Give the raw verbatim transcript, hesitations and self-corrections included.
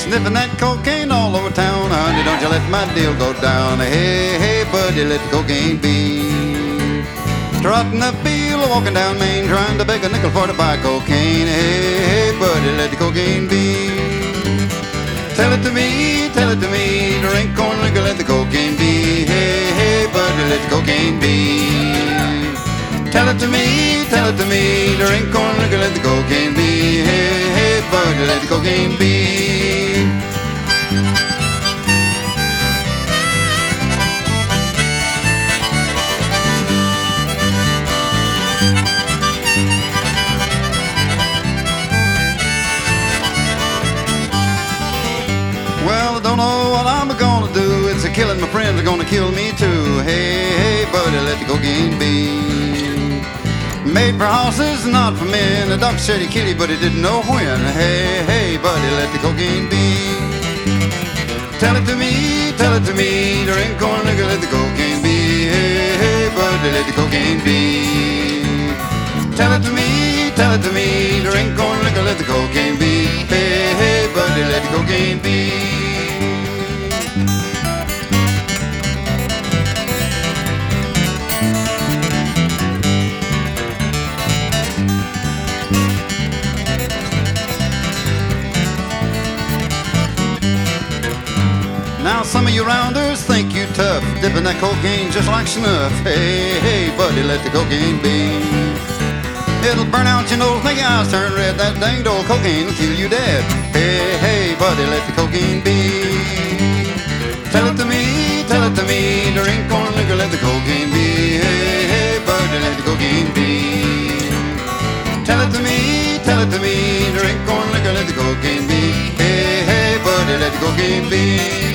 Sniffing that cocaine all over town. Honey, don't you let my deal go down. Hey, hey, buddy, let the cocaine be. Trotting the field, walking down Main, trying to beg a nickel for to buy cocaine. Hey, hey, buddy, let the cocaine be. Tell it to me, tell it to me. Drink corn liquor, let the cocaine be. Hey, hey, buddy, let the cocaine be. Tell it to me, tell it to me. Drink corn liquor, let the cocaine be. Hey, hey, buddy, let the cocaine be. Well, I don't know what I'm gonna do. It's a killing, my friends are gonna kill me too. Hey, hey, buddy, let the cocaine be. Made for horses, not for men. The doctor said he'd kill you, but he didn't know when. Hey, hey, buddy, let the cocaine be. Tell it to me, tell it to me. Drink corn liquor, let the cocaine be. Hey, hey, buddy, let the cocaine be. Tell it to me, tell it to me. Drink corn liquor, let the cocaine be. Hey, hey, buddy, let the cocaine be. Now some of you rounders think you tough, dipping that cocaine just like snuff. Hey, hey, buddy, let the cocaine be. It'll burn out your nose, make your eyes turn red. That danged old cocaine will kill you dead. Hey, hey, buddy, let the cocaine be. Tell it to me, tell it to me. Drink corn liquor, let the cocaine be. Hey, hey, buddy, let the cocaine be. Tell it to me, tell it to me. Drink corn liquor, let the cocaine be. Hey, hey, buddy, let the cocaine be.